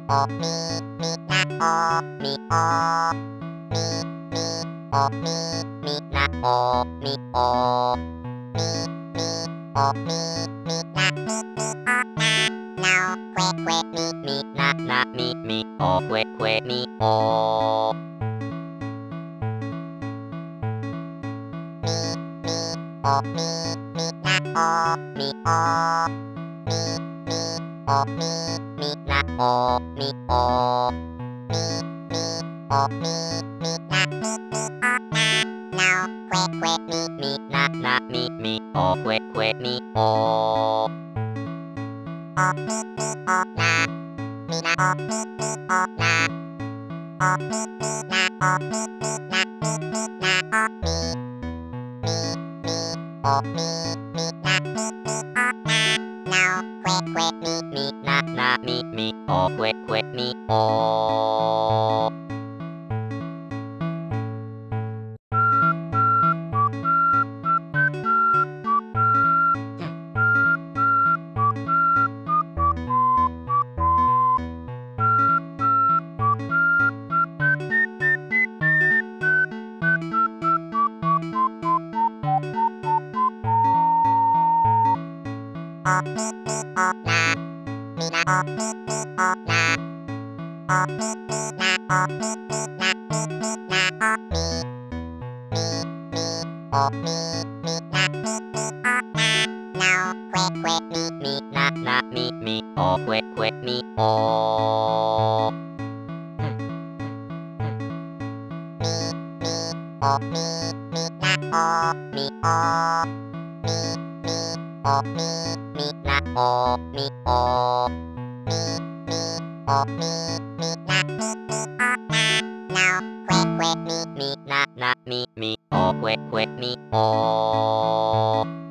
โอมีมีนะโอมีโอมีมีโอมีมีนะโอมีโอมีมีโอมีมีนะมีมีโอนะนาเควเควมีมีนะนะมีมีโอเควเควมีโอมีมีโอมีมีนะโอมีโอมีมีโอมีมีนะโอมีโอมีมีโอมีมีนะมีมีโอนะนาเควเควมีมีนะนะมีมีโอเควเควมีโอโอมีมีโอนะมีนะโอมีมีโอนะโอมีมีนะโอมีมีนะมีมีนะโอมีมีมีโอมีมีนะมีมีโอนะนาเควเควมีมีนะนะมีมีโอเควเควมีโอ โอมีมีโอนามีนาโอมีมีโอนาโอมีมีนาโอมีมีนามีมีนาโอมีมีมีโอมีมีนามีมีโอนานาเควเควมีมีนานามีมีโอเควเควมีโอมีมีโอมีมีนาโอมีโอมีมีโอมีมีนาโอมีโอมีมีโอมีมีนามีมีโอนานาเควเควมีมีนานามีมีโอเควเควมีโอ